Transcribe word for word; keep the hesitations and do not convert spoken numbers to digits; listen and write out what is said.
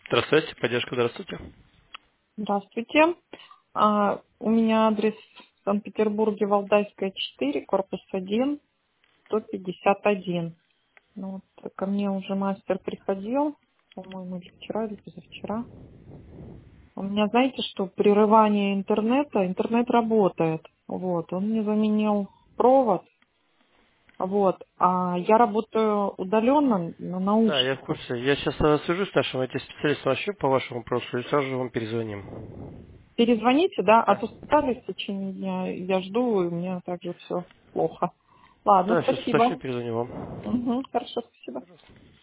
Здравствуйте, поддержка, здравствуйте. Здравствуйте. А, у меня адрес в Санкт-Петербурге, Валдайская, четыре, корпус один, сто пятьдесят один. Ну, вот ко мне уже мастер приходил, по-моему, или вчера, или позавчера. У меня, знаете, что прерывание интернета, интернет работает. Вот, он мне заменил провод. Вот, а я работаю удаленно на Да, я в наушниках. курсе. Я сейчас свяжусь с нашим I T-специалистом вообще по вашему вопросу и сразу же вам перезвоним. Перезвоните, да, а Да. то спитались в течение дня, я жду, и у меня также все плохо. Ладно, Да, сейчас вообще спасибо. перезвоню вам. Угу, хорошо, спасибо.